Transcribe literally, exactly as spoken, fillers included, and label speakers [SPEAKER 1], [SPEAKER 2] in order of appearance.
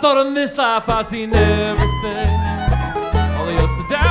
[SPEAKER 1] thought in this life I'd seen everything. All the ups, the downs.